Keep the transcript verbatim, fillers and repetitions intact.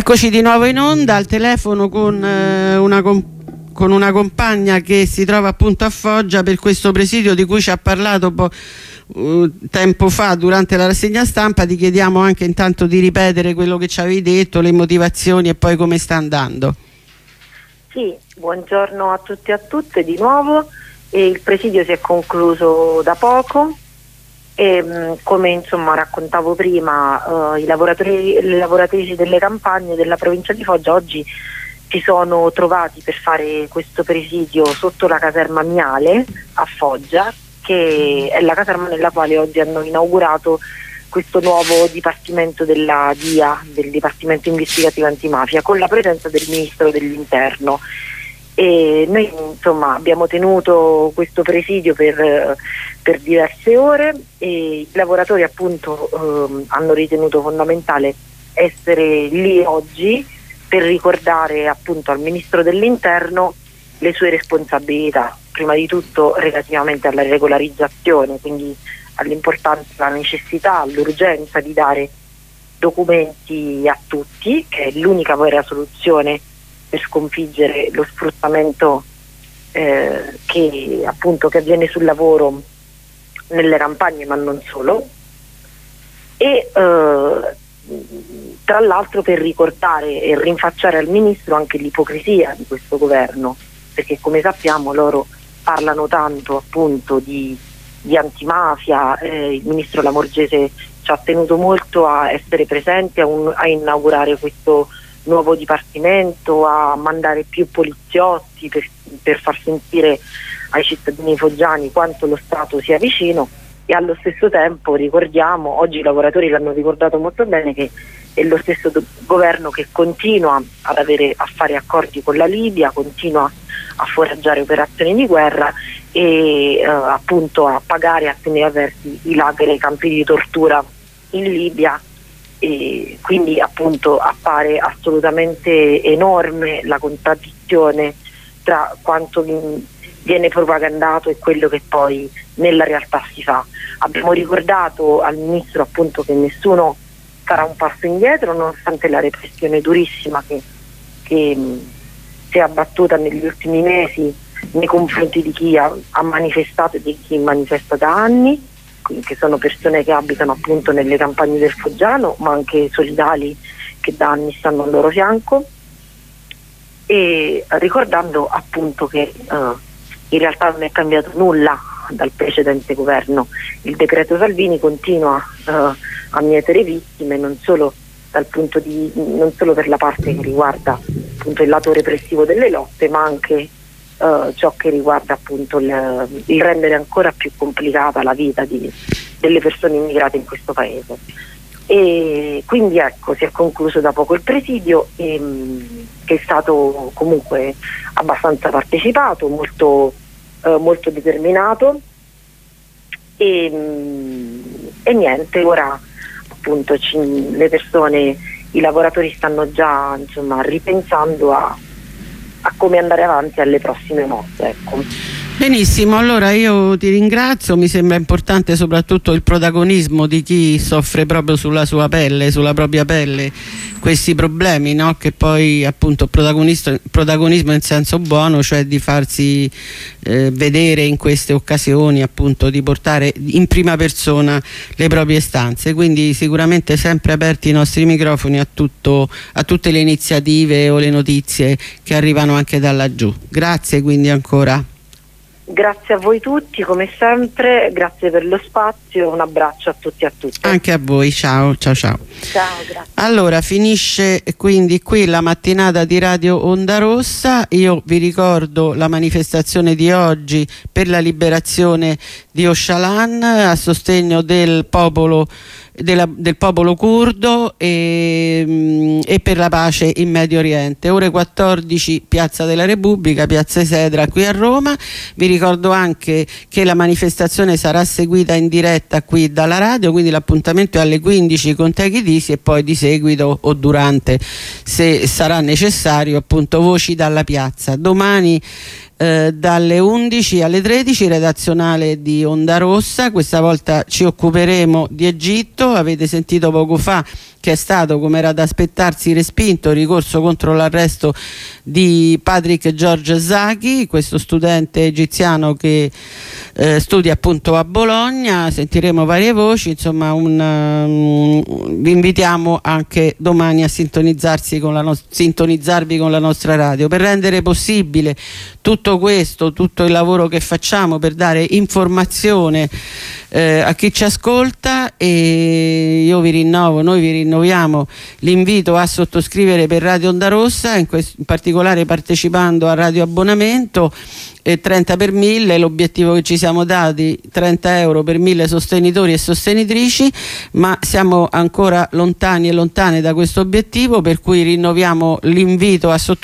Eccoci di nuovo in onda al telefono con eh, una, con una compagna che si trova appunto a Foggia per questo presidio di cui ci ha parlato po uh, tempo fa durante la rassegna stampa. Ti chiediamo anche intanto di ripetere quello che ci avevi detto, le motivazioni e poi come sta andando. Sì, buongiorno a tutti e a tutte di nuovo. E il presidio si è concluso da poco. E, come insomma raccontavo prima, uh, i lavoratori, le lavoratrici delle campagne della provincia di Foggia oggi si sono trovati per fare questo presidio sotto la caserma Miale a Foggia, che è la caserma nella quale oggi hanno inaugurato questo nuovo dipartimento della D I A, del Dipartimento Investigativo Antimafia, con la presenza del Ministro dell'Interno. E noi insomma abbiamo tenuto questo presidio per, per diverse ore e i lavoratori appunto eh, hanno ritenuto fondamentale essere lì oggi per ricordare appunto al Ministro dell'Interno le sue responsabilità, prima di tutto relativamente alla regolarizzazione, quindi all'importanza, alla necessità, all'urgenza di dare documenti a tutti, che è l'unica vera soluzione per sconfiggere lo sfruttamento eh, che appunto che avviene sul lavoro nelle campagne, ma non solo, e eh, tra l'altro per ricordare e rinfacciare al Ministro anche l'ipocrisia di questo governo, perché come sappiamo loro parlano tanto appunto di, di antimafia. Eh, il Ministro Lamorgese ci ha tenuto molto a essere presente, a, un, a inaugurare questo nuovo dipartimento, a mandare più poliziotti per, per far sentire ai cittadini foggiani quanto lo Stato sia vicino, e allo stesso tempo ricordiamo, oggi i lavoratori l'hanno ricordato molto bene, che è lo stesso governo che continua ad avere a fare accordi con la Libia, continua a foraggiare operazioni di guerra e eh, appunto a pagare, a tenere aperti i lager e i campi di tortura in Libia. E quindi appunto appare assolutamente enorme la contraddizione tra quanto viene propagandato e quello che poi nella realtà si fa. Abbiamo ricordato al Ministro appunto che nessuno farà un passo indietro nonostante la repressione durissima che, che mh, si è abbattuta negli ultimi mesi nei confronti di chi ha, ha manifestato e di chi manifesta da anni, che sono persone che abitano appunto nelle campagne del Foggiano, ma anche solidali che da anni stanno al loro fianco, e ricordando appunto che uh, in realtà non è cambiato nulla dal precedente governo. Il decreto Salvini continua uh, a mietere vittime, non solo dal punto di non solo per la parte che riguarda appunto il lato repressivo delle lotte, ma anche Uh, ciò che riguarda appunto il, il rendere ancora più complicata la vita di, delle persone immigrate in questo paese. E quindi ecco, si è concluso da poco il presidio, e, mh, che è stato comunque abbastanza partecipato, molto, uh, molto determinato, e, mh, e niente, ora appunto ci, le persone, i lavoratori stanno già insomma ripensando a a come andare avanti alle prossime mosse, ecco. Benissimo, allora io ti ringrazio. Mi sembra importante soprattutto il protagonismo di chi soffre proprio sulla sua pelle, sulla propria pelle questi problemi, no? Che poi appunto protagonismo in senso buono, cioè di farsi eh, vedere in queste occasioni, appunto di portare in prima persona le proprie istanze. Quindi sicuramente sempre aperti i nostri microfoni a, tutto, a tutte le iniziative o le notizie che arrivano anche da laggiù. Grazie quindi ancora. Grazie a voi tutti come sempre, grazie per lo spazio, un abbraccio a tutti e a tutte. Anche a voi, ciao ciao ciao. Ciao, grazie. Allora finisce quindi qui la mattinata di Radio Onda Rossa. Io vi ricordo la manifestazione di oggi per la liberazione di Öcalan a sostegno del popolo Della, del popolo curdo e, mh, e per la pace in Medio Oriente. Ore quattordici Piazza della Repubblica, Piazza Esedra qui a Roma. Vi ricordo anche che la manifestazione sarà seguita in diretta qui dalla radio, quindi l'appuntamento è alle quindici con Teghi Disi e poi di seguito o durante, se sarà necessario, appunto voci dalla piazza. Domani Eh, dalle undici alle tredici redazionale di Onda Rossa. Questa volta ci occuperemo di Egitto. Avete sentito poco fa che è stato, come era da aspettarsi, respinto il ricorso contro l'arresto di Patrick George Zaki, questo studente egiziano che eh, studia appunto a Bologna. Sentiremo varie voci, insomma un, um, vi invitiamo anche domani a sintonizzarsi con la no- sintonizzarvi con la nostra radio per rendere possibile tutto questo, tutto il lavoro che facciamo per dare informazione eh, a chi ci ascolta. E io vi rinnovo, noi vi rinnoviamo l'invito a sottoscrivere per Radio Onda Rossa, in, questo, in particolare partecipando a Radio Abbonamento, eh, trenta per mille, l'obiettivo che ci siamo dati, trenta euro per mille sostenitori e sostenitrici, ma siamo ancora lontani e lontane da questo obiettivo, per cui rinnoviamo l'invito a sottoscrivere